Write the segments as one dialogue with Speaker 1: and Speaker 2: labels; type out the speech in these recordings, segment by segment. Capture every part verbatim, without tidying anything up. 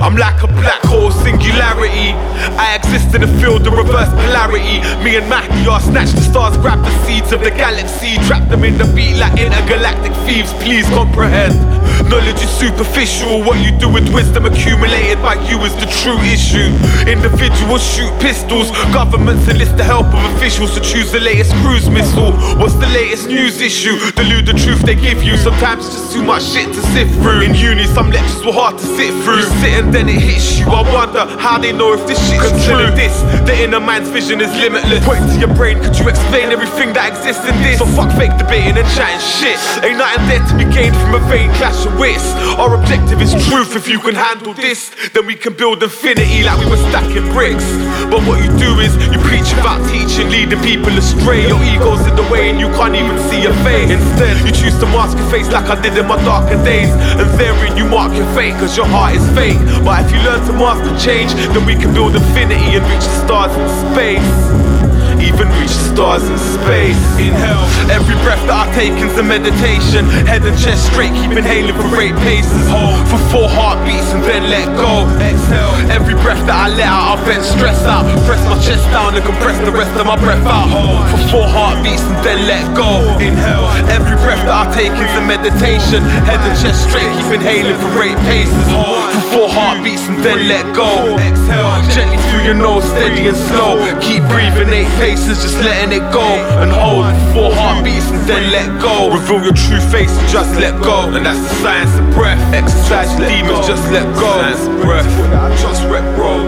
Speaker 1: I'm like a black hole, singularity. I exist in a field of reverse polarity. Me and Mahdi are snatch the stars, grab the seeds of the galaxy, trap them in the beat like intergalactic thieves. Please comprehend. Knowledge is superficial. What you do with wisdom accumulated by you is the true issue. Individuals shoot pistols. Governments enlist the help of officials to choose the latest cruise missile. What's the latest news issue? Delude the truth they give you. Sometimes it's just too much shit to sift through. In uni, some lectures were hard to sit through. You sit and then it hits you. I wonder how they know if this shit's Consider true. This, the inner mind's vision is limitless. Point to your brain, could you explain everything that exists in this? So fuck fake debating and chatting shit. Ain't nothing there to be gained from a vain clash of wits. Our objective is truth. If you can handle this, then we can build infinity like we were stacking bricks. But what you do is you preach about teaching, leading people astray. Your ego's in the way and you can't even see your face. Instead, you choose to mask your face like I did in my darker days, and therein you mark your fate, cause your heart is fake. But if you learn to master change, then we can build infinity and reach the stars in space. Even reach the stars in space. Inhale, every breath that I take is a meditation. Head and chest straight, keep inhaling for great paces. Hold for four heartbeats and then let go. Exhale, every breath that I let out, I vent stress out. Press my chest down and compress the rest of my breath out. Hold for four heartbeats and then let go. Inhale, every breath that I take is a meditation. Head and chest straight, keep inhaling for great paces. Hold for four heartbeats and then let go. Exhale, gently through your nose, steady and slow. Keep breathing eight paces, just letting it go. And hold four heartbeats and then let go. Reveal your true face and just let go. And that's the science of breath. Exercise your demons, just let go. Science of breath. Just rep, bro.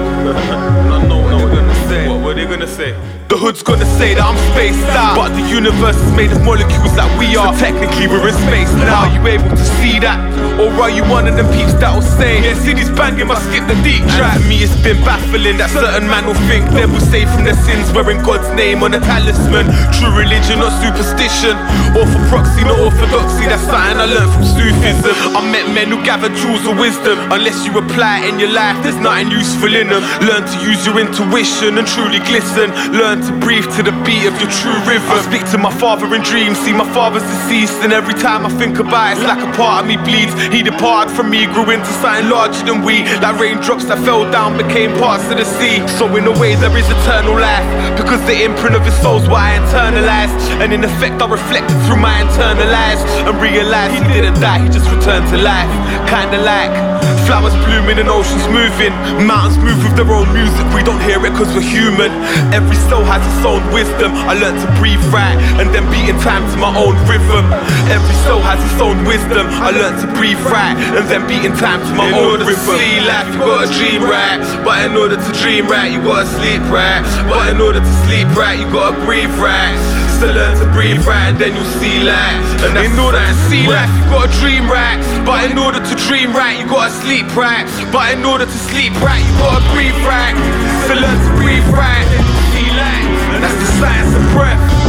Speaker 1: I know what they're gonna say. What were they gonna say? The hood's gonna say that I'm spaced out, but the universe is made of molecules like we are. So technically we're in space now. Are you able to see that? Or are you one of them peeps that'll say, yeah, city's banging, must skip the deep track? And to me it's been baffling that certain man will think they will save from their sins, wearing God's name on a talisman. True religion, not superstition. Or for proxy, not orthodoxy. That's something I learned from Sufism. I met men who gathered jewels of wisdom. Unless you apply it in your life, there's nothing useful in them. Learn to use your intuition and truly glisten. Learn to breathe to the beat of your true rhythm. I speak to my father in dreams, see my father's deceased, and every time I think about it, it's like a part of me bleeds. He departed from me, grew into something larger than we. Like raindrops that fell down became parts of the sea. So in a way there is eternal life, because the imprint of his soul's what I internalized. And in effect I reflected through my internal eyes and realized he didn't die, he just returned to life. Kinda like flowers blooming and oceans moving. Mountains move with their own music, we don't hear it cause we're human. Every soul has its own wisdom. I learned to breathe right and then beat in time to my own rhythm. Every soul has its own wisdom. I learned to breathe right and then beat in time to my in own rhythm. In order to see life, you gotta dream right. But in order to dream right, you gotta sleep right. But in order to sleep right, you gotta breathe right. So learn to breathe right and then you'll see life. And in order to see life, you gotta dream right. But in order to dream right, you gotta sleep right. But in order to sleep right, you gotta breathe right. So learn to breathe right and then you'll see life. And that's the science of breath.